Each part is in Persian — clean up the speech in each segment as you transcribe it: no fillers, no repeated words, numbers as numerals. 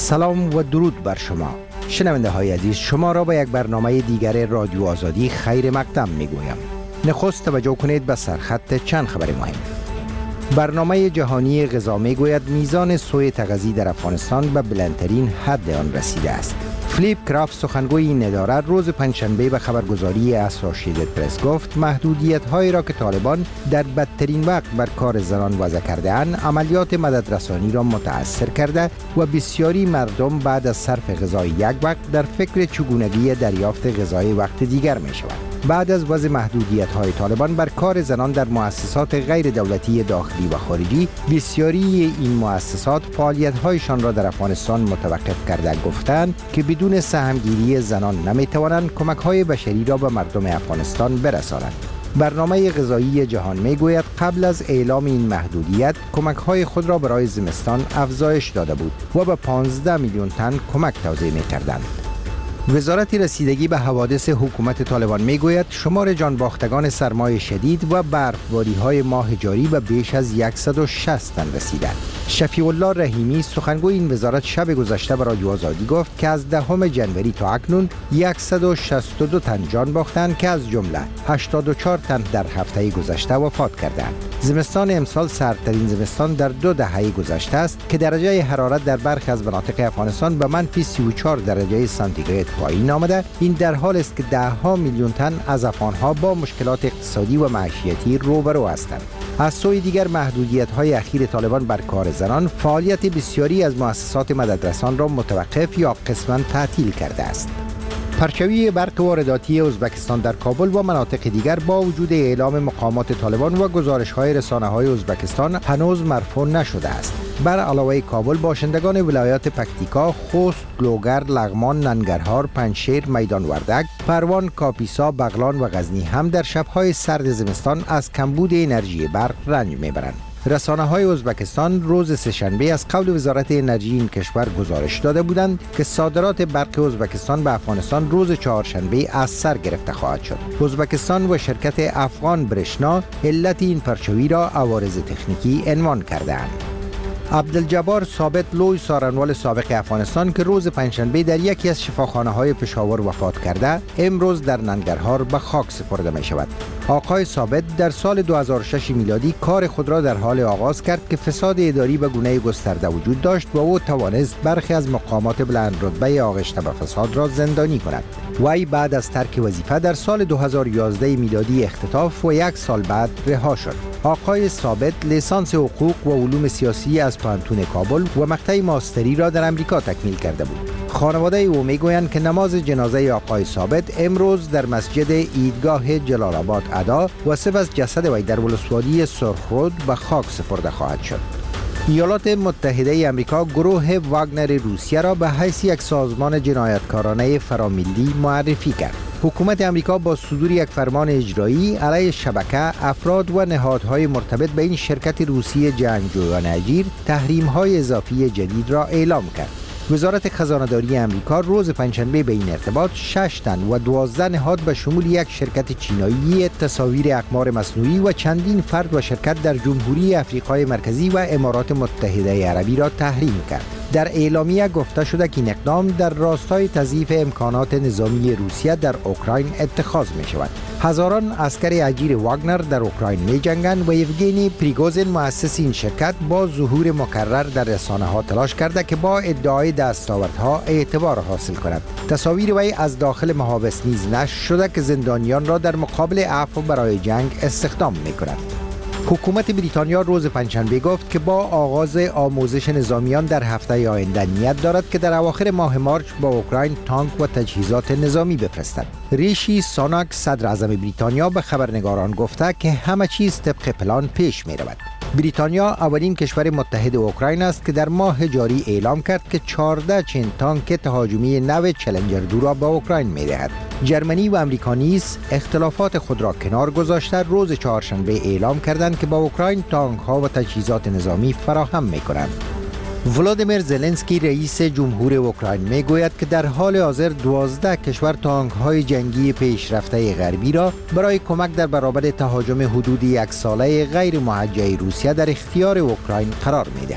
سلام و درود بر شما شنونده های عزیز، شما را به یک برنامه دیگر رادیو آزادی خیر مقدم می گویم. نخست توجه کنید به سرخط چند خبر مهم. برنامه جهانی غذا می گوید میزان سوی تغذی در افغانستان به بلندترین حد آن رسیده است. فلیپ کرافت سخنگوی این اداره روز پنجشنبه به خبرگزاری اسوسییتد پرس گفت محدودیت هایی را که طالبان در بدترین وقت بر کار زنان وضع کرده اند عملیات مددرسانی را متاثر کرده و بسیاری مردم بعد از صرف غذای یک وقت در فکر چگونگی دریافت غذای وقت دیگر می شوند. بعد از وضع محدودیت های طالبان بر کار زنان در مؤسسات غیر دولتی داخلی و خارجی، بسیاری این مؤسسات فعالیت هایشان را در افغانستان متوقف کرده گفتند که بدون سهمگیری زنان نمی توانند کمک های بشری را به مردم افغانستان برسانند. برنامه غذایی جهان می گوید قبل از اعلام این محدودیت کمک های خود را برای زمستان افزایش داده بود و به 15 میلیون تن کمک توزیع می کردند. وزارت رسیدگی به حوادث حکومت طالبان می گوید شمار جانباختگان سرمای شدید و برفباری های ماه جاری به بیش از 160 تن رسیده. شفیع الله رحیمی سخنگوی این وزارت شب گذشته به رادیو آزادی گفت که از 10 جنوری تا اکنون 162 تن جان باختند که از جمله 84 تن در هفته گذشته وفات کردند. زمستان امسال سردترین زمستان در 2 دهه گذشته است که درجه حرارت در برخی از مناطق افغانستان به منفی 34 درجه سانتیگراد پایین آمده. این در حال است که 10 میلیون تن از افغانها با مشکلات اقتصادی و معیشتی روبرو هستند. از سوی دیگر محدودیت‌های اخیر طالبان بر کار زنان فعالیت بسیاری از مؤسسات مددرسان را متوقف یا قسماً تعطیل کرده است. پرچاوی برق وارداتی ازبکستان در کابل و مناطق دیگر با وجود اعلام مقامات طالبان و گزارش‌های رسانه‌های ازبکستان هنوز مرفوع نشده است. بر علاوه کابل، باشندگان ولایات پکتیکا، خوست، لوگر، لغمان، ننگرهار، پنجشیر، میدان وردک، پروان، کاپیسا، بغلان و غزنی هم در شب‌های سرد زمستان از کمبود انرژی برق رنج می‌برند. رسانه‌های ازبکستان روز سه‌شنبه از قول وزارت انرژی این کشور گزارش داده بودند که صادرات برق ازبکستان به افغانستان روز چهارشنبه از سر گرفته خواهد شد. ازبکستان و شرکت افغان برشنا علت این پرچاوی را عوارض تکنیکی عنوان کرده‌اند. عبدالجبار ثابت لوی سارنوال سابق افغانستان که روز پنجشنبه در یکی از شفاخانه‌های پشاور وفات کرده، امروز در ننگرهار به خاک سپرده می شود. آقای ثابت در سال 2006 میلادی کار خود را در حال آغاز کرد که فساد اداری به گونه گسترده وجود داشت و او توانست برخی از مقامات بلند رتبه آغشته به فساد را زندانی کند. وی بعد از ترک وظیفه در سال 2011 میلادی اختطاف و 1 سال بعد رها شد. آقای ثابت لیسانس حقوق و علوم سیاسی از پانتون کابل و مقطع ماستری را در امریکا تکمیل کرده بود. خانواده او میگویند که نماز جنازه آقای ثابت امروز در مسجد عیدگاه جلال آباد ادا و سپس جسد وی در ولسوالی سرخرود به خاک سپرده خواهد شد. ایالات متحده آمریکا گروه واگنر روسیه را به حیث یک سازمان جنایتکارانه فراملی معرفی کرد. حکومت آمریکا با صدور یک فرمان اجرایی علیه شبکه، افراد و نهادهای مرتبط به این شرکت روسی جنگجویان اجیر تحریم‌های اضافی جدید را اعلام کرد. وزارت خزانه‌داری آمریکا روز پنجشنبه به این ارتباط 6 تن و 12 نهاد به شمول یک شرکت چینایی تصاویر اقمار مصنوعی و چندین فرد و شرکت در جمهوری افریقای مرکزی و امارات متحده عربی را تحریم کرد. در اعلامیه گفته شده که این اقدام در راستای تضعیف امکانات نظامی روسیه در اوکراین اتخاذ می شود. هزاران عسکر اجیر واگنر در اوکراین می جنگند و یوگنی پریگوژین مؤسس این شرکت با ظهور مکرر در رسانه ها تلاش کرده که با ادعای دستاوردها اعتبار حاصل کند. تصاویر وی از داخل محابس نیز نشر شده که زندانیان را در مقابل عفو برای جنگ استخدام می کند. حکومت بریتانیا روز پنجشنبه گفت که با آغاز آموزش نظامیان در هفته آینده نیت دارد که در اواخر ماه مارچ با اوکراین تانک و تجهیزات نظامی بفرستد. ریشی سوناک صدر اعظم بریتانیا به خبرنگاران گفته که همه چیز طبق پلان پیش می رود. بریتانیا اولین کشور متحد اوکراین است که در ماه جاری اعلام کرد که 14 چین تانک تهاجمی نو چلنجر 2 را به اوکراین می دهد. جرمنی و امریکا نیز اختلافات خود را کنار گذاشته روز چهارشنبه اعلام کردند که با اوکراین تانک ها و تجهیزات نظامی فراهم می کنند. ولادیمیر زلنسکی رئیس جمهور اوکراین می گوید که در حال حاضر 12 کشور تانک های جنگی پیشرفته غربی را برای کمک در برابر تهاجم حدود 1 ساله غیر موجه روسیه در اختیار اوکراین قرار می دهد.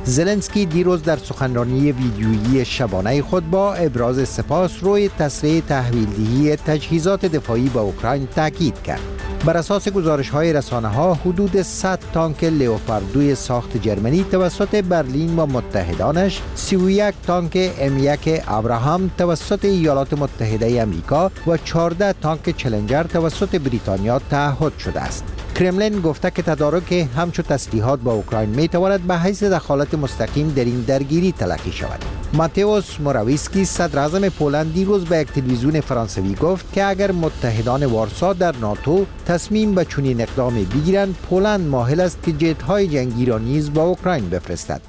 زلنسکی دیروز در سخنرانی ویدیویی شبانه خود با ابراز سپاس روی تسریع تحویل‌دهی تجهیزات دفاعی به اوکراین تاکید کرد. بر اساس گزارش‌های رسانه‌ها حدود 100 تانک لئوپارد 2 ساخت جرمنی توسط برلین و متحدانش، 31 تانک M1 ابراهام توسط ایالات متحده آمریکا و 14 تانک چلنجر توسط بریتانیا تعهد شده است. کرملین گفته که تدارک همچو تسلیحات با اوکراین می تواند به حیث دخالت مستقیم در این درگیری تلقی شود. ماتئوس موراویسکی صدر اعظم پولند دیروز به یک تلویزیون فرانسوی گفت که اگر متحدان وارسا در ناتو تصمیم به چنین اقدامی بگیرند، پولند مایل است که جت‌های جنگی را نیز با اوکراین بفرستد.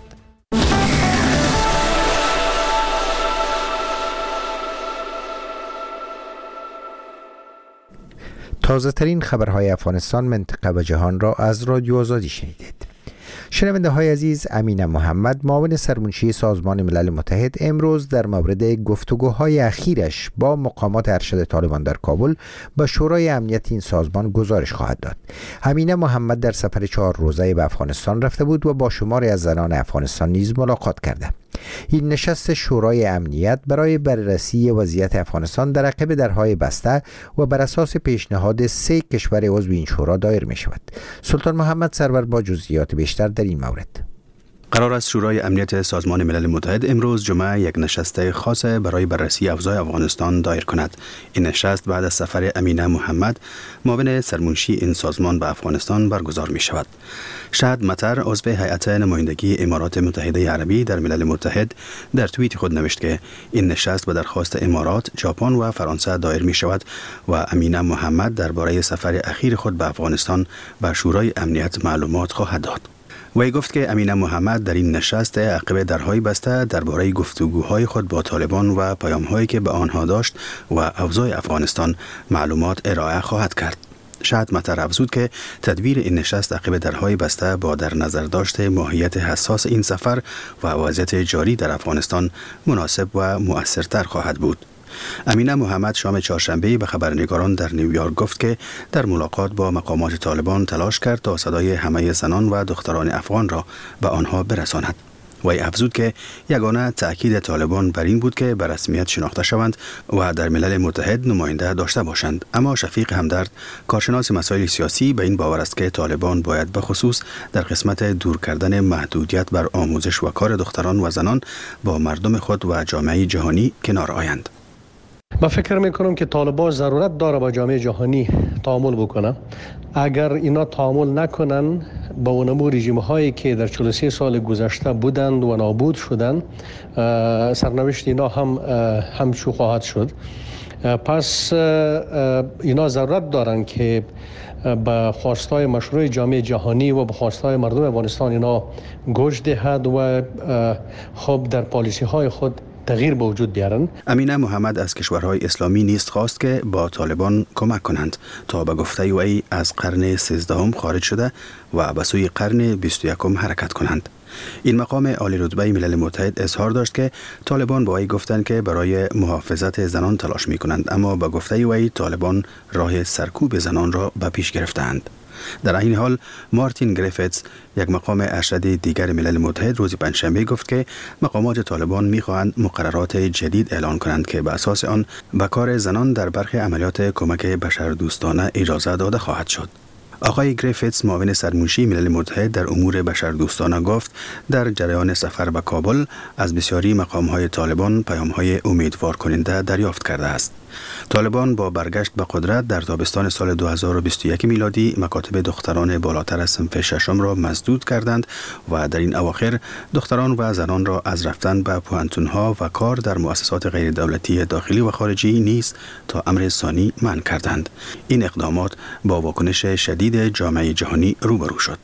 تازه ترین خبرهای افغانستان، منطقه و جهان را از رادیو آزادی شنیدید. شنونده های عزیز، امینه محمد، معاون سرمنشی سازمان ملل متحد، امروز در مورد گفتگوهای اخیرش با مقامات ارشد طالبان در کابل به شورای امنیت این سازمان گزارش خواهد داد. امینه محمد در سفر 4 روزه به افغانستان رفته بود و با شماری از زنان افغانستان نیز ملاقات کرده. این نشست شورای امنیت برای بررسی وضعیت افغانستان در عقب درهای بسته و بر اساس پیشنهاد 3 کشور عضو این شورا دایر می شود. سلطان محمد سرور با جزئیات بیشتر در این مورد. قرار است شورای امنیت سازمان ملل متحد امروز جمعه یک نشست خاص برای بررسی اوضاع افغانستان دایر کند. این نشست بعد از سفر امینه محمد، معاون سرمنشی این سازمان به افغانستان برگزار می شود. شهد مطر، عضو هیئت نمایندگی امارات متحده عربی در ملل متحد، در توییت خود نوشت که این نشست به درخواست امارات، ژاپن و فرانسه دایر می شود و امینه محمد درباره سفر اخیر خود به افغانستان به شورای امنیت معلومات خواهد داد. وی گفت که امینه محمد در این نشست عقب درهای بسته درباره گفتگوهای خود با طالبان و پیام‌هایی که به آنها داشت و اوضاع افغانستان معلومات ارائه خواهد کرد. شهد مطر افزود که تدبیر این نشست عقب درهای بسته با در نظر داشته ماهیت حساس این سفر و وضعیت جاری در افغانستان مناسب و مؤثرتر خواهد بود. امینه محمد شام چهارشنبه به خبرنگاران در نیویورک گفت که در ملاقات با مقامات طالبان تلاش کرد تا صدای همه زنان و دختران افغان را به آنها برساند. وی افزود که یگانه تأکید طالبان بر این بود که به رسمیت شناخته شوند و در ملل متحد نماینده داشته باشند. اما شفیق همدرد، کارشناس مسائل سیاسی، به این باور است که طالبان باید به خصوص در قسمت دور کردن محدودیت بر آموزش و کار دختران و زنان با مردم خود و جامعه جهانی کنار آیند. من فکر میکنم که طالبان ضرورت داره با جامعه جهانی تعامل بکنه. اگر اینا تعامل نکنن با اونمو رژیم هایی که در 43 سال گذشته بودند و نابود شدند، سرنوشت اینا همچو خواهد شد. پس اینا ضرورت دارن که به خواستهای مشروع جامعه جهانی و به خواستهای مردم افغانستان اینا گوش دهد و خب در پالیسی های خود تغییر به وجود بیارن. امینه محمد از کشورهای اسلامی نیز خواست که با طالبان کمک کنند تا به گفته وی از قرن 13 خارج شده و به سوی قرن 21 حرکت کنند. این مقام عالی رتبه ملل متحد اظهار داشت که طالبان با وی گفتند که برای محافظت زنان تلاش می کنند، اما به گفته وی طالبان راه سرکوب زنان را به پیش گرفتند. در این حال مارتین گریفتس، یک مقام ارشد دیگر ملل متحد، روز پنجشنبه گفت که مقامات طالبان می‌خواهند مقررات جدید اعلان کنند که به اساس آن به کار زنان در برخی عملیات کمک بشردوستانه اجازه داده خواهد شد. آقای گریفتس، معاون سرمنشی ملل متحد در امور بشردوستانه، گفت در جریان سفر به کابل از بسیاری مقام‌های طالبان پیام‌های امیدوار کننده دریافت کرده است. طالبان با برگشت به قدرت در تابستان سال 2021 میلادی مکاتب دختران بالاتر از صنف ششم را مسدود کردند و در این اواخر دختران و زنان را از رفتن به پوهنتون‌ها و کار در مؤسسات غیر دولتی داخلی و خارجی نیز تا امر ثانی منع کردند. این اقدامات با واکنش شدید جامعه جهانی روبرو شد.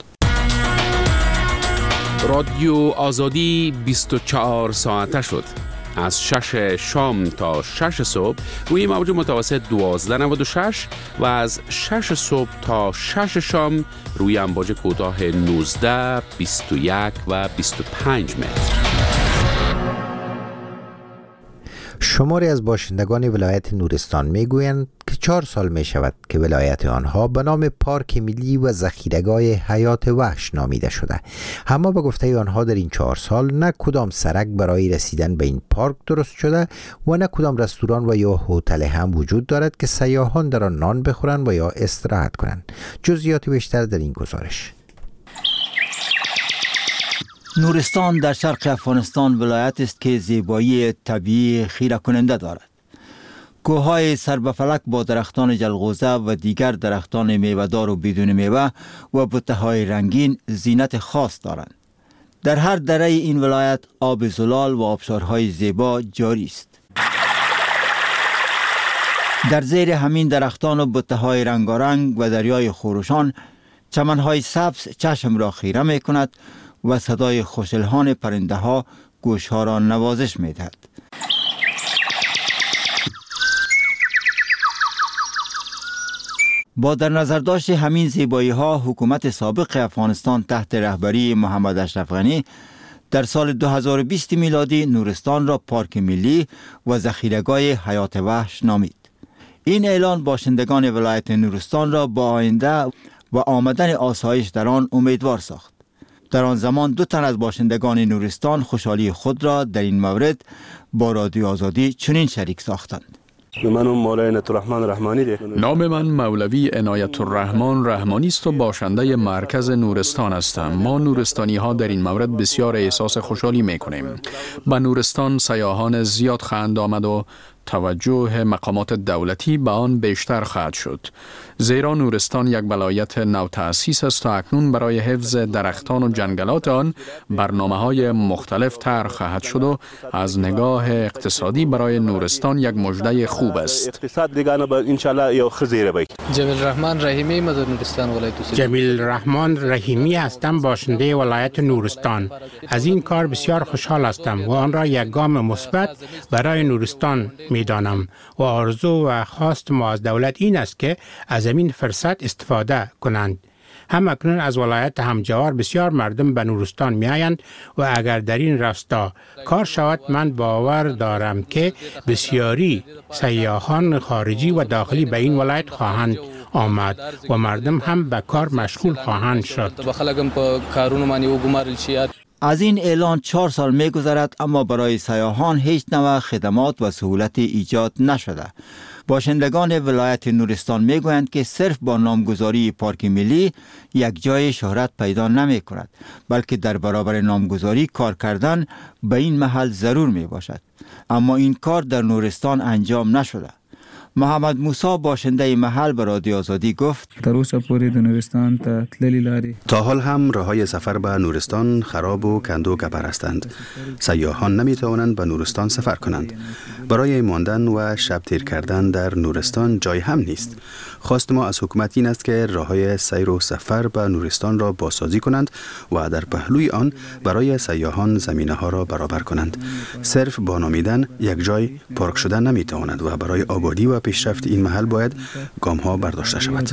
رادیو آزادی 24 ساعته شد. از 6 شام تا 6 صبح روی موج متوسط 1296 و از 6 صبح تا 6 شام روی امواج کوتاه 19، 21 و 25 متر. شماری از باشندگان ولایت نورستان میگویند که 4 سال می شود که ولایت آنها به نام پارک ملی و ذخیره‌گاه حیات وحش نامیده شده. اما به گفته آنها در این 4 سال نه کدام سرک برای رسیدن به این پارک درست شده و نه کدام رستوران و یا هتل هم وجود دارد که سیاحان در آن نان بخورند و یا استراحت کنند. جزئیات بیشتر در این گزارش. نورستان در شرق افغانستان ولایت است که زیبایی طبیعی خیره کننده دارد. کوههای سر به فلک با درختان جلغوزه و دیگر درختان میوه‌دار و بدون میوه و بوته‌های رنگین زینت خاص دارند. در هر دره این ولایت آب زلال و آبشارهای زیبا جاری است. در زیر همین درختان و بوته‌های رنگارنگ و دریای خروشان چمن‌های سبز چشم را خیره می‌کند و صدای خوش‌الحان پرنده ها گوش ها را نوازش می دهد. با در نظر داشت همین زیبایی ها حکومت سابق افغانستان تحت رهبری محمد اشرف غنی در سال 2020 میلادی نورستان را پارک ملی و ذخیره‌گاه حیات وحش نامید. این اعلان باشندگان ولایت نورستان را با آینده و آمدن آسایش در آن امیدوار ساخت. در آن زمان 2 تن از باشندگان نورستان خوشحالی خود را در این مورد با رادیو آزادی چنین شریک ساختند. نام من مولوی عنایت الرحمن رحمانی است و باشنده مرکز نورستان هستم. ما نورستانی ها در این مورد بسیار احساس خوشحالی می کنیم. به نورستان سیاحان زیاد خواهند آمد و توجه مقامات دولتی به آن بیشتر خواهد شد. زیرا نورستان یک ولایت نوتأسیس است و اکنون برای حفظ درختان و جنگلات آن برنامه‌های مختلف طرح خواهد شد و از نگاه اقتصادی برای نورستان یک مژده خوب است. جمیل رحمان رحیمی مدر نورستان ولایت. جمیل رحمان رحیمی هستم، باشنده ولایت نورستان. از این کار بسیار خوشحال هستم و آن را یک گام مثبت برای نورستان میدانم و آرزو و خواست ما از دولت این است که از این فرصت استفاده کنند. هم اکنون از ولایت همجوار بسیار مردم به نورستان می آیند و اگر در این راستا کار شود من باور دارم که بسیاری سیاحان خارجی و داخلی به این ولایت خواهند آمد و مردم هم به کار مشغول خواهند شد. از این اعلان 4 سال می گذرد اما برای سیاحان هیچ نوع خدمات و سهولتی ایجاد نشده. باشندگان ولایت نورستان می گویند که صرف با نامگذاری پارک ملی یک جای شهرت پیدا نمی کند، بلکه در برابر نامگذاری کار کردن به این محل ضرور می باشد. اما این کار در نورستان انجام نشده. محمد موسی باشنده محل به رادیو آزادی گفت تا حال هم راههای سفر به نورستان خراب و کند و کپر هستند. سیاحان نمی توانند به نورستان سفر کنند. برای ماندن و شب تیر کردن در نورستان جای هم نیست. خواست ما از حکومت این است که راههای سیر و سفر به نورستان را بازسازی کنند و در پهلوی آن برای سیاحان زمینه ها را برابر کنند. صرف با نامیدن یک جای پارک شدن نمی تواند و برای آبادی و پیشرفت این محل باید گام ها برداشته شود.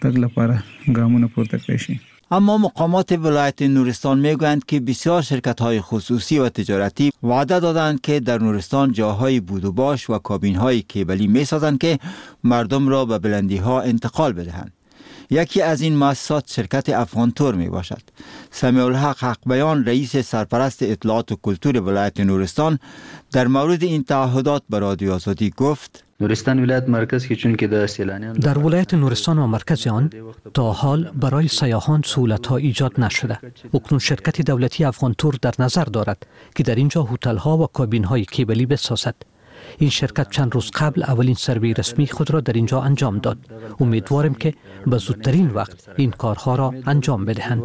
اما مقامات ولایت نورستان میگویند که بسیار شرکت‌های خصوصی و تجارتی وعده دادند که در نورستان جاهای بود و باش و کابین‌های کیبلی می‌سازند که مردم را به بلندی‌ها انتقال بدهند. یکی از این مؤسسات شرکت افغانتور می باشد. سمیع الحق حق بیان رئیس سرپرست اطلاعات و کلتور ولایت نورستان در مورد این تعهدات به رادیو آزادی گفت: نورستان ولایت مرکز که چون که در ولایت نورستان و مرکز آن تا حال برای سیاحان سهولت‌ها ایجاد نشده. اکنون شرکت دولتی افغانتور در نظر دارد که در اینجا هتل‌ها و کابین‌های کیبلی بسازد. این شرکت چند روز قبل اولین سروی رسمی خود را در اینجا انجام داد. امیدوارم که به زودترین وقت این کارها را انجام بدهند.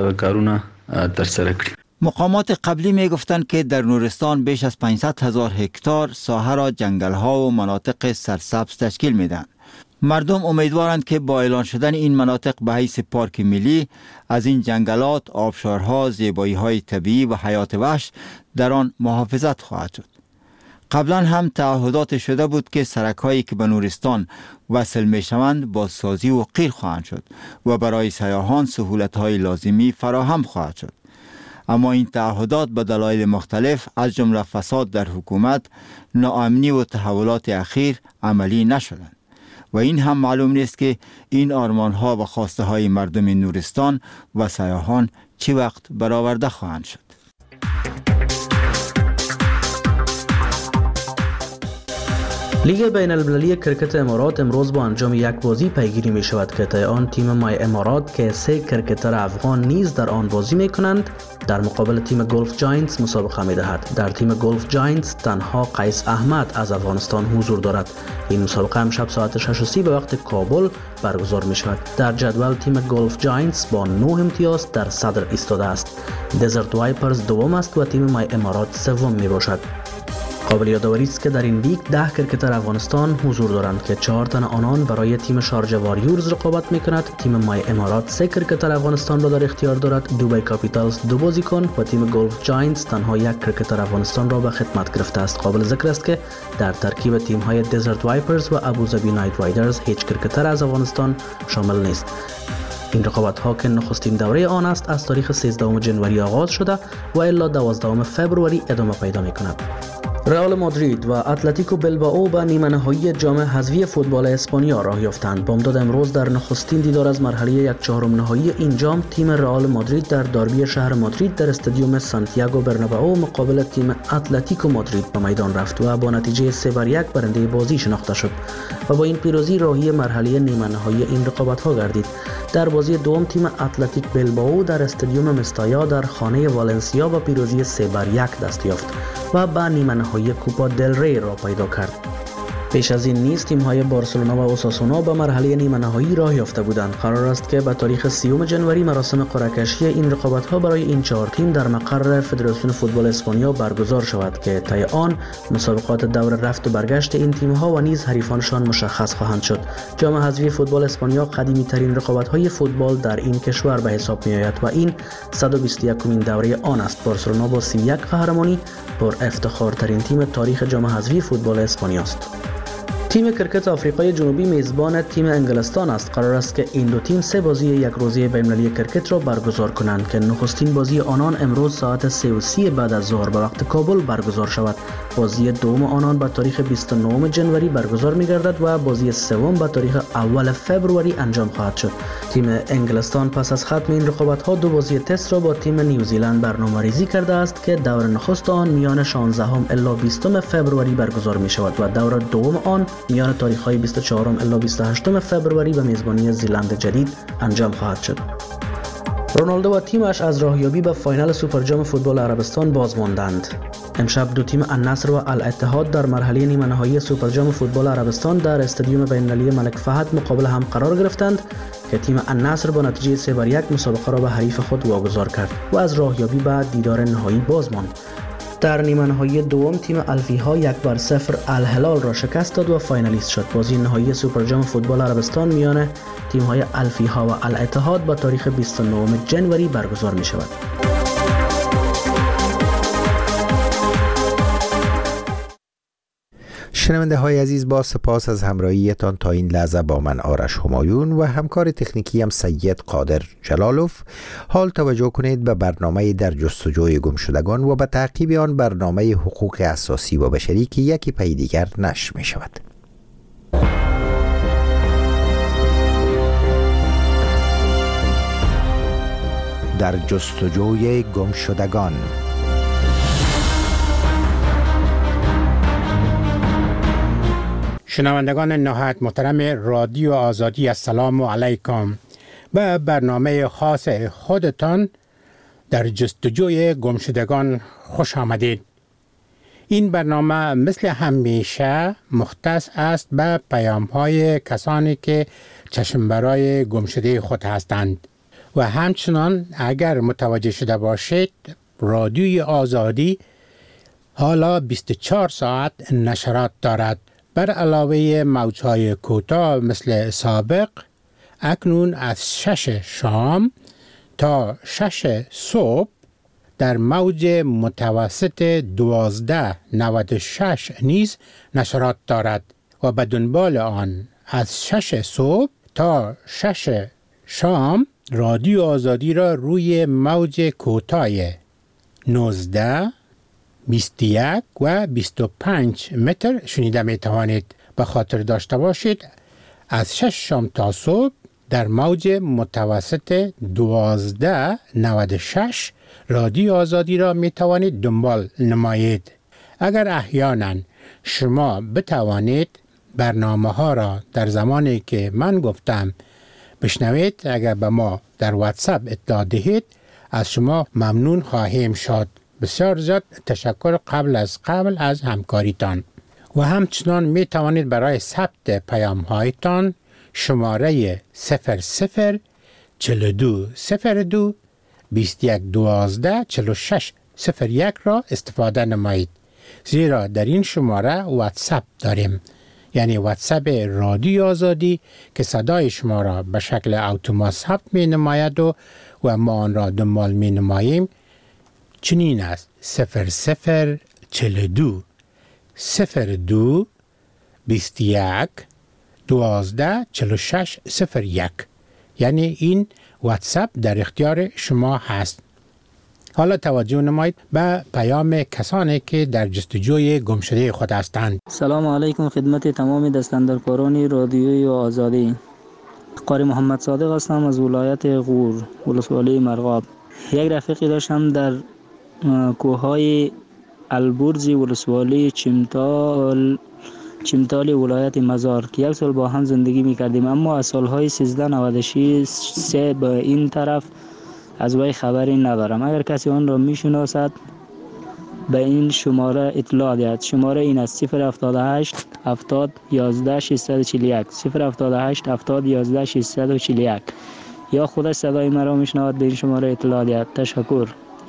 مقامات قبلی می گفتند که در نورستان بیش از 500,000 هکتار ساحه را جنگل‌ها و مناطق سرسبز تشکیل میدن. مردم امیدوارند که با اعلان شدن این مناطق به حیث پارک ملی از این جنگلات، آبشارها، زیبایی‌های طبیعی و حیات وحش در آن محافظت خواهد شد. قبلا هم تعهدات شده بود که سرک‌هایی که به نورستان وصل می‌شوند بازسازی و قیر خواهند شد و برای سیاحان سهولت‌های لازمی فراهم خواهد شد. اما این تعهدات به دلایل مختلف از جمله فساد در حکومت، ناامنی و تحولات اخیر عملی نشدند. و این هم معلوم نیست که این آرمان‌ها و خواسته های مردم نورستان و سیاحان چه وقت برآورده خواهند شد. لیگ بین المللی کرکت امارات امروز با انجام یک بازی پیگیری می شود که طی آن تیم مای امارات که 3 کرکتر افغان نیز در آن بازی می کنند در مقابل تیم گلف جاینتس مسابقه می دهد. در تیم گلف جاینتس تنها قیس احمد از افغانستان حضور دارد. این مسابقه امشب ساعت 6:30 به وقت کابل برگزار می شود. در جدول تیم گلف جاینتس با 9 امتیاز در صدر ایستاده است. دزرت وایپرز دوم است و تیم مای امارات سوم می باشد. قابل یادآوری است که در این لیگ 10 کرکتر افغانستان حضور دارند که 4 تن آنان برای تیم شارجه واریورز رقابت می‌کند. تیم مای امارات 3 کرکتر افغانستان را در اختیار دارد. دوبی کاپیتالز 2 بازیکن و تیم گلف جاینتس تنها 1 کرکتر افغانستان را به خدمت گرفته است. قابل ذکر است که در ترکیب تیم‌های دزرت وایپرز و ابوظبی نایت رایدرز هیچ کرکتر از افغانستان شامل نیست. این رقابت‌ها که نخستین دوره آن است از تاریخ 13 ژانویه آغاز شده و الی 12 فوریه ادامه پیدا می‌کند. رئال مادرید و اتلتیکو بلبائو به نیمه نهایی جام حذفی فوتبال اسپانیا راه یافتند. بامداد امروز در نخستین دیدار از مرحله 1/4 نهایی این جام تیم رئال مادرید در داربی شهر مادرید در استادیوم سانتیاگو برنابئو مقابل تیم اتلتیکو مادرید به میدان رفت و با نتیجه 3-1 برنده بازی شناخته شد و با این پیروزی راهی مرحله نیمه نهایی این رقابت‌ها گردید. در بازی دوم تیم اتلتیک بلبائو در استادیوم مستایا در خانه والنسیا با پیروزی 3-1 دست یافت و به نیمه نهایی کوپا دل ری را پیدا کرد. پیش از این نیز تیم‌های بارسلونا و اوساسونا به مرحله نیمه نهایی راه یافته بودند. قرار است که به تاریخ 30 ژانویه مراسم قرعه کشی این رقابت‌ها برای این 4 تیم در مقر فدراسیون فوتبال اسپانیا برگزار شود که طی آن مسابقات دور رفت و برگشت این تیم‌ها و نیز حریفانشان مشخص خواهند شد. جام حذفی فوتبال اسپانیا قدیمی‌ترین رقابت‌های فوتبال در این کشور به حساب می‌آید و این 121مین دوره آن است. بارسلونا با 31 قهرمانی پر افتخارترین تیم تاریخ جام حذفی فوتبال اسپانیا است. تیم کرکت آفریقای جنوبی میزبان تیم انگلستان است. قرار است که این دو تیم 3 بازی یک روزه بین‌المللی کرکت را برگزار کنند که نخستین بازی آنان امروز ساعت 3:30 بعد از ظهر به وقت کابل برگزار شود. بازی دوم آنان به تاریخ 29 ژانویه برگزار می‌گردد و بازی سوم به تاریخ اول فوریه انجام خواهد شد. تیم انگلستان پس از ختم این رقابت‌ها 2 بازی تست را با تیم نیوزیلند برنامه‌ریزی کرده است که دور نخست آن میان 16 الی 20 فوریه برگزار می‌شود و دور دوم آن میان تاریخ‌های 24 الی 28 فوریه به میزبانی زیلند جدید انجام خواهد شد. رونالدو و تیمش از راهیابی به فاینال سوپر جام فوتبال عربستان باز ماندند. امشب دو تیم النصر و الاتحاد در مرحله نیمه نهایی سوپر جام فوتبال عربستان در استادیوم بین‌المللی ملک فهد مقابل هم قرار گرفتند که تیم النصر با نتیجه 3-1 مسابقه را به حریف خود واگذار کرد و از راهیابی به دیدار نهایی باز ماند. در نیمه نهایی دوم تیم الفیها 1-0 الهلال را شکست داد و فاینالیست شد. بازی نهایی سوپر جام فوتبال عربستان میان تیم‌های الفیها و الاتحاد با تاریخ 29 ژانویه برگزار می شود. شنونده های عزیز، با سپاس از همراهیتان تا این لحظه با من آرش همایون و همکار تکنیکی هم سید قادر جلالوف. حال توجه کنید به برنامه در جستجوی گمشدگان و به تعقیب آن برنامه حقوق اساسی و بشری که یکی پی دیگر نشر می شود. در جستجوی گمشدگان. شنوندگان نهایت محترم رادیو آزادی، السلام علیکم. به برنامه خاص خودتان در جستجوی گمشدگان خوش آمدید. این برنامه مثل همیشه مختص است به پیام‌های کسانی که چشم برای گمشده خود هستند و همچنان اگر متوجه شده باشید رادیوی آزادی حالا 24 ساعت نشرات دارد. بر علاوه موج‌های کوتاه مثل سابق، اکنون از 6 شام تا 6 صبح در موج متوسط 1296 نیز نشرات دارد و به دنبال آن از 6 صبح تا 6 شام رادیو آزادی را روی موج کوتاه 19 21 و 25 متر شنیده می توانید. به خاطر داشته باشید از 6 شام تا صبح در موج متوسط 1296 رادیو آزادی را می توانید دنبال نمایید. اگر احیانا شما بتوانید برنامه ها را در زمانی که من گفتم بشنوید، اگر به ما در واتساپ اطلاع دهید از شما ممنون خواهیم شد. بسیار زیاد تشکر قبل از همکاریتان. و همچنان می توانید برای ثبت پیام هایتان شماره 00 42 02 21 12 46 01 را استفاده نمایید، زیرا در این شماره واتساپ داریم، یعنی واتساپ رادیو آزادی که صدای شما را به شکل اتومات ثبت می نماید و ما آن را دنبال می نماییم. چنین است: 00 42 02 21 12 46 01. یعنی این واتساپ در اختیار شما هست. حالا توجه نمایید به پیام کسانی که در جستجوی گمشده خود هستند. سلام علیکم خدمت تمام دستاندرکاران رادیوی آزادی. قاری محمد صادق هستم از ولایت غور، ولسوالی مرغاب. یک رفیقی داشتم در کوههای البرز ولسوالی چمتال ولایت مزار که 1 سال با هم زندگی می‌کردیم، اما از سالهای 1396 به این طرف از وی خبری ندارم. اگر کسی آن را می‌شناسد به این شماره اطلاع دهد. شماره این است: 078 70 11 641 078 70 11 641. یا خودش صدای مرا میشنود به این شماره اطلاع دهد. تشکر.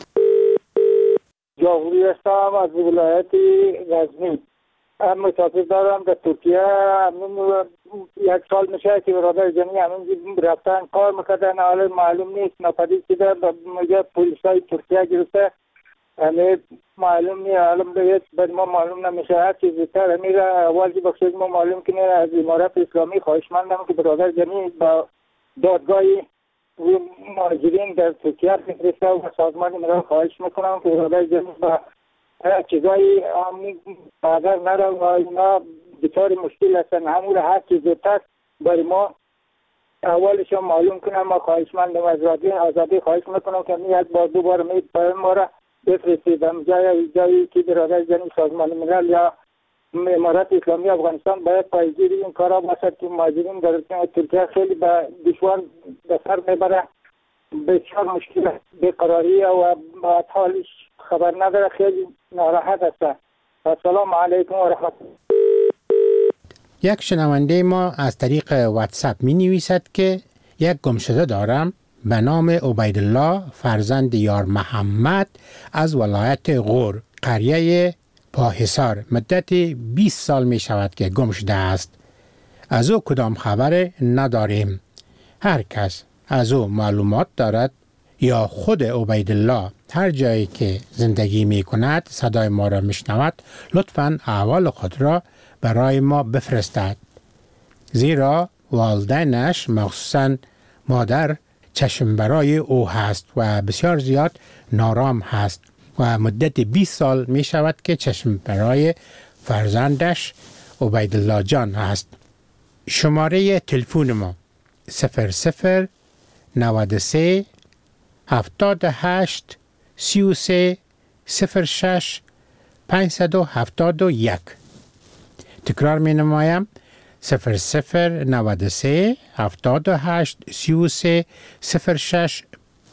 جاوری هستم از ولایت غزنی. مسافر دارم در ترکیه. 1 سال میشه که برادر جمعی همین رفتن کار میکردن، حالا معلوم نیست ناپدید شده. میگه پلیسای ترکیه گرفته، همه معلوم نیست، حالا بعد ما معلوم نمیشه. هر چیز زودتر میره اول که بخشید ما معلوم کنه. از امارات اسلامی خواهشمندم که برادر جمعی با دادگاهی مهاجرین در ترکیه بفرسته و سازمان ملل خواهش میکنم که برادر جمعی با چیزایی بادر نره و اینا بطور مشکل هستن. همون هر چیز زودتر برای ما اولش معلوم کنم. ما خواهشمندم از رادیو آزادی خواهش میکنم که یک بار 2 بار ما را بفرستیدم جایی که برادر جمعی سازمان ملل یا امارات اسلامی افغانستان باید پایگیری این کارا باشد که مهاجرین در ترکیه خیلی به دشوار به سر میبره. بسیار مشکل بیقراری و با حالش خبر نداره، خیلی ناراحت است. السلام علیکم و رحمت الله. یک شنونده ما از طریق واتساپ می نویسد که یک گمشده دارم به نام عبیدالله فرزند یار محمد از ولایت غور، قریه پاحصار. مدت 20 سال می شود که گم شده است. از او کدام خبر نداریم. هر کس از او معلومات دارد یا خود عبیدالله هر جایی که زندگی می کند صدای ما را می شنود، لطفاً احوال خود را برای ما بفرستد، زیرا والدینش مخصوصاً مادر چشم برای او هست و بسیار زیاد نارام هست و مدت 20 سال می شود که چشم برای فرزندش عبیدالله جان هست. شماره تلفن ما 00 93 78 33 06 571. تکرار می نمایم: 00 93 78 33 06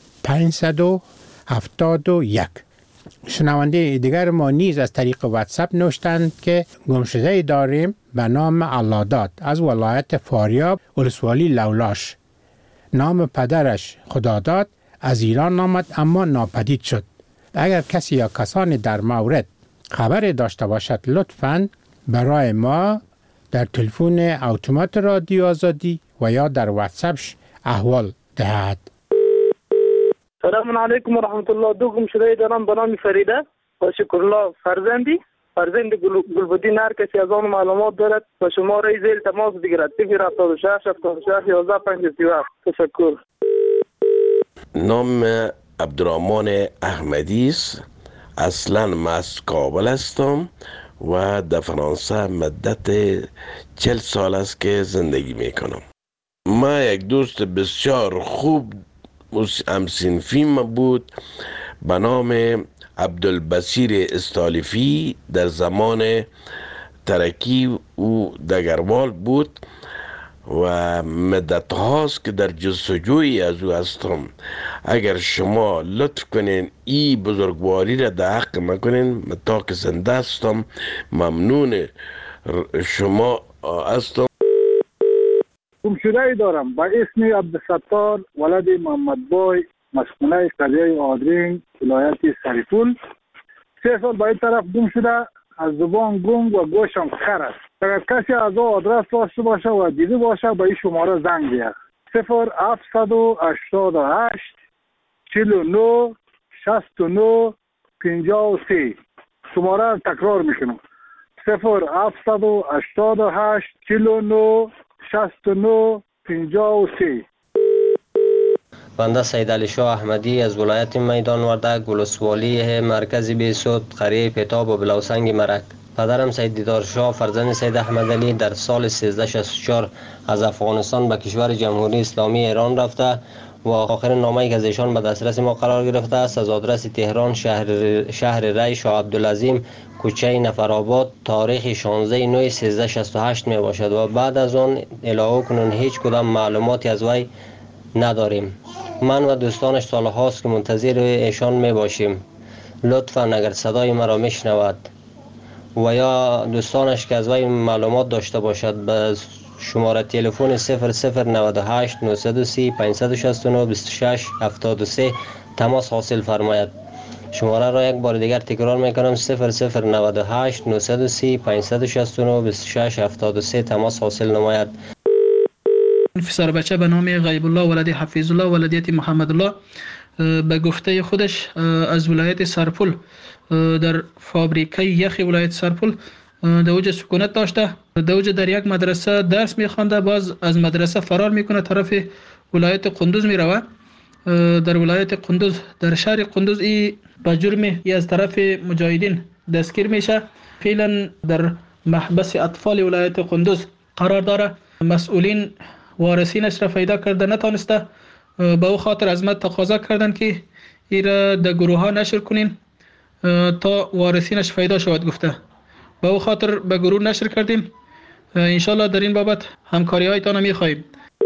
571. شنونده دیگر ما نیز از طریق واتساپ نوشتند که گمشده داریم به نام علادات از ولایت فاریاب، ولسوالی لولاش. نام پدرش خداداد از ایران آمد اما ناپدید شد. اگر کسی یا کسانی در مورد خبر داشته باشد لطفاً برای ما در تلفن اتومات رادیو آزادی و یا در واتساپش احوال دهد. سلام علیکم و رحمت الله. دو گمشده دارم به نام فریده و شکرالله فرزند گلبدین. هر کسی از آن معلومات دارد و شماره زیر تماس بگیرد. 076 76 11 57. تشکر. نام عبدالرحمن احمدی است. اصلا من از کابل هستم و در فرانسه مدت 40 سال است که زندگی میکنم. من یک دوست بسیار خوب همسنفیم بود به نام عبدالبصیر استالیفی. در زمان ترکی او دگروال بود و مدت هاست که در جستجوی از او هستم. اگر شما لطف کنین این بزرگواری را در حق مکنین، من تا که زنده هستم ممنون شما هستم. گمشده‌ای دارم به اسم عبدالستار ولد محمد بای، مسکونه قریه آدرین، ولایت سریپول. 3 سال به این طرف گم شده. از زبان گنگ و گوشم خر است. اگر کسی از او آدرس داشته باشه و دیده باشه به این شماره زنگ بیاد. 0788 49 69 53. شماره را تکرار میکنم. 0788 49 69 53. بنده سید علی شاه احمدی از ولایت میدان وردک، ولسوالی مرکزی بیسود، قریه پیتاب و بلوسنگ مرک. پدرم سید دیدار شاه فرزند سید احمد علی در سال 1364 از افغانستان به کشور جمهوری اسلامی ایران رفته و آخرین نامه‌ای که از ایشان به دسترس ما قرار گرفته است از آدرس تهران شهر ری شاه عبدالعظیم کوچه نفرآباد تاریخ 16/9/1368 می باشد و بعد از آن الهو کنون هیچ کدام معلوماتی از وی نداریم. من و دوستانش سالهاست که منتظر ایشان می باشیم. لطفاً اگر صدای مرا میشنود و یا دوستانش که از وی معلومات داشته باشد به شماره تلفن 0098 930 569 26 73 تماس حاصل فرماید. شماره را یک بار دیگر تکرار میکنم 0098 930 569 26 73 تماس حاصل نماید. پسر بچه به نام غیب الله ولد حفیظ الله ولدیت محمد الله به گفته خودش از ولایت سرپل در فابریکه یخ ولایت سرپل در اوج سکونت داشته. در اوج در یک مدرسه درس میخوانده، باز از مدرسه فرار میکنه طرف ولایت قندوز میروه. در ولایت قندوز در شهر قندوز ای به جرم از طرف مجاهدین دستگیر میشه. فعلا در محبس اطفال ولایت قندوز قرار داره. مسئولین وارثینش را پیدا کرده نتانسته، به او خاطر از ما تقاضا کردند که این را در گروه ها نشر کنین تا وارثینش پیدا شود. گفته به او خاطر به گروه نشر کردیم. انشالله در این بابت همکاری هایتان را میخواهیم.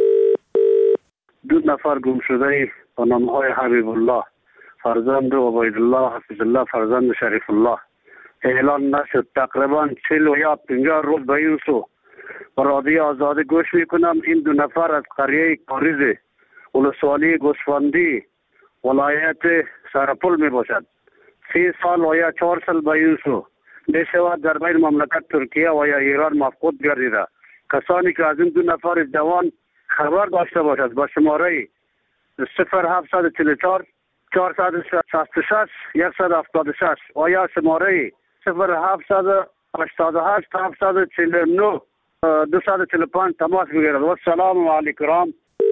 2 نفر گم شده با نام های حبیب الله فرزند و عبیدالله حفیظ الله فرزند شریف الله اعلان نشد. تقریبا 40 یا 50 روز به این سو رادیو آزادی گوش میکنم. این 2 نفر از قریه کاریز ولسوالی گوسفندی ولایت سرپل می باشد. 3 سال و یا 4 سال به این سو می شود در بین مملکت ترکیه و یا ایران مفقود گردیده. کسانی که از این 2 نفر جوان خبر داشته باشد با شماره 0744 466 176 و یا شماره 0788 749 245 تماس بگیرد. و السلام علیکم.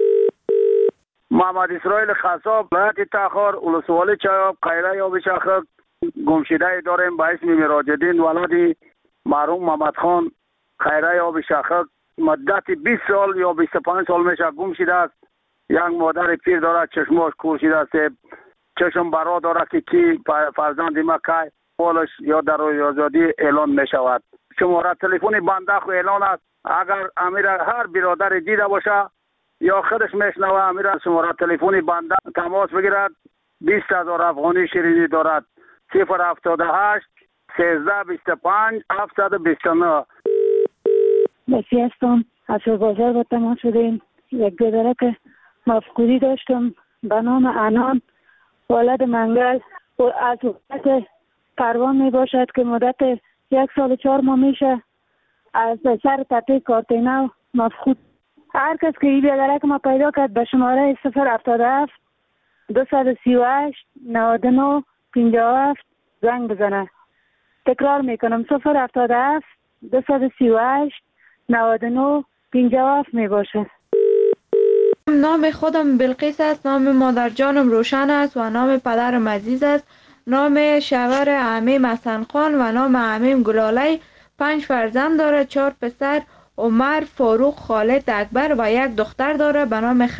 محمد اسرائیل خصاب ولایت تاخر ولسوالی چایاب قیره یا بشاخک گمشده داریم به اسم مراجدین ولد مرحوم محمد خان خیره یا بشاخک مدت 20 سال یا 25 سال میشه گم شده است. یک مادر پیر داره چشماش کور شده است، چشم برا داره که کی فرزند ما که بالش یا در روی آزادی اعلان می شود. شماره تلفن بنده خو اعلان است. اگر امیر هر برادر دیده باشه یا خودش میشنوه امیر شماره تلفن بنده تماس بگیرد. 20,000 افغانی شیرینی دارد. 078 13 25 729. بسی هستم. از بازار با تماس شدیم. یک دادره که مفقودی داشتم به نام انان ولد منگل و از وقت پروان می باشد که مدت 1 سال و 4 ماه میشه از سر تپه کارتینو مفقود. هر کس که این دادره ما پیدا کرد به شماره 077 238 99 57 زنگ بزنه. تکرار میکنم 077 238 99 57 می باشه. نام خودم بلقیس است، نام مادر جانم روشن است و نام پدرم عزیز است. نام شوهر عمیم حسن خان و نام عمیم گلاله. 5 فرزند داره، 4 پسر، عمر، فاروق، خالد، اکبر و 1 دختر داره به نام